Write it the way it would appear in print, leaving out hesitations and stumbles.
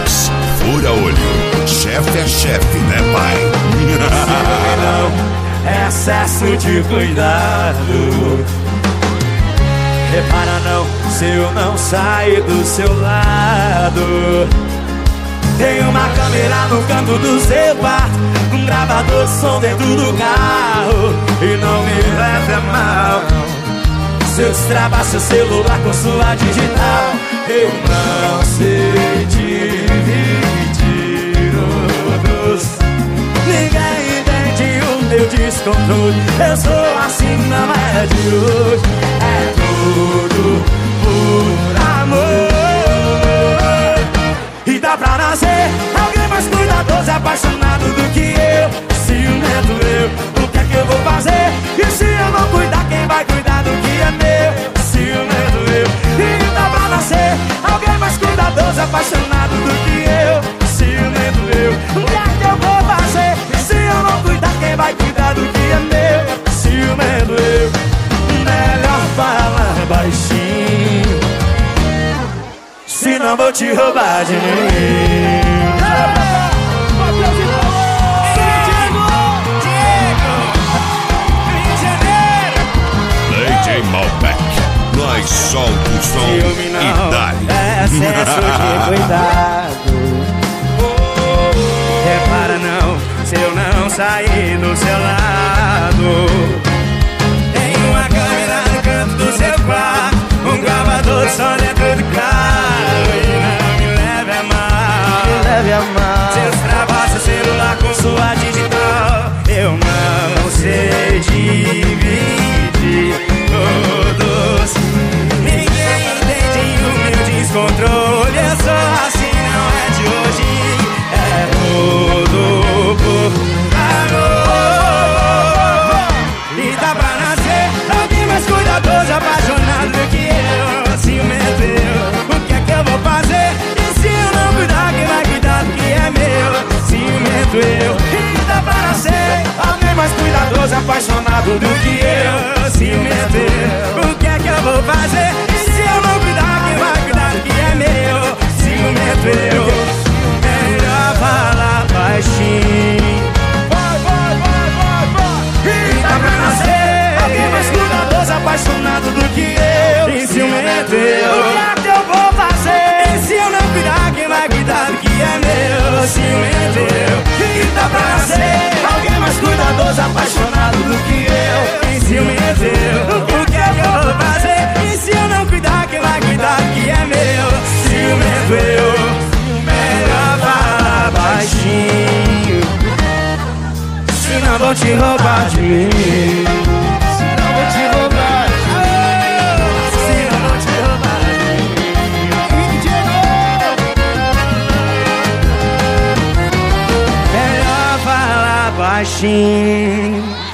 Mix, fura olho, chefe é chefe, né, pai? Não, é excesso de cuidado. Repara não, se eu não sair do seu lado. Tem uma câmera no canto do seu quarto, um gravador de som dentro do carro. E não me leve a mal se eu destravar seu celular com sua digital. Eu não sei dividir o doce. Ninguém entende o meu descontrole. Eu sou assim, não é de hoje. É tudo por amor. E dá pra nascer alguém mais cuidadoso e apaixonado do que eu. Ciumento eu, o que é que eu vou fazer? E se eu não cuidar, quem vai cuidar do que é meu? Ciumento eu. E dá pra nascer alguém mais cuidadoso e apaixonado do que eu. Ciumento eu, o que é que eu vou fazer? E se eu não cuidar, quem vai cuidar do que é meu? Ciumento eu. Melhor falar baixinho, senão vou te roubar de mim. DJ Malbec, nós solta o som e dá-lhe. É excesso de cuidado. Repara não, se eu não sair do seu lado. Tem uma câmera no canto do seu quarto, um gravador de som dentro do carro. E não me leve a mal se eu destravar seu celular com sua digital. Eu não sei dividir todos. Ninguém entende o meu descontrole. Eu sou assim, não é de hoje. É tudo por amor. E dá pra nascer alguém mais cuidadoso, apaixonado do que eu. Ciumento eu, o que é que eu vou fazer? E se eu não cuidar, quem vai cuidar do que é meu? Ciumento eu. E dá pra nascer alguém mais cuidadoso, apaixonado do que eu. Ciumento eu, o que é que eu vou fazer? E se eu não cuidar, quem vai cuidar do que é meu? Ciumento eu. Melhor falar baixinho. E dá pra nascer alguém mais cuidadoso, apaixonado do que eu. E ciumento eu, o que é que eu vou fazer? E se eu não cuidar, quem vai cuidar do que é meu? Ciumento eu. E dá pra nascer alguém mais cuidadoso, apaixonado do que eu. E ciumento eu, o que é que eu vou fazer? E se eu não cuidar, quem vai cuidar do que é meu? Ciumento eu. Melhor falar baixinho, senão vou te roubar de mim. Senão vou te roubar de mim. Senão vou te roubar de mim. Melhor falar baixinho,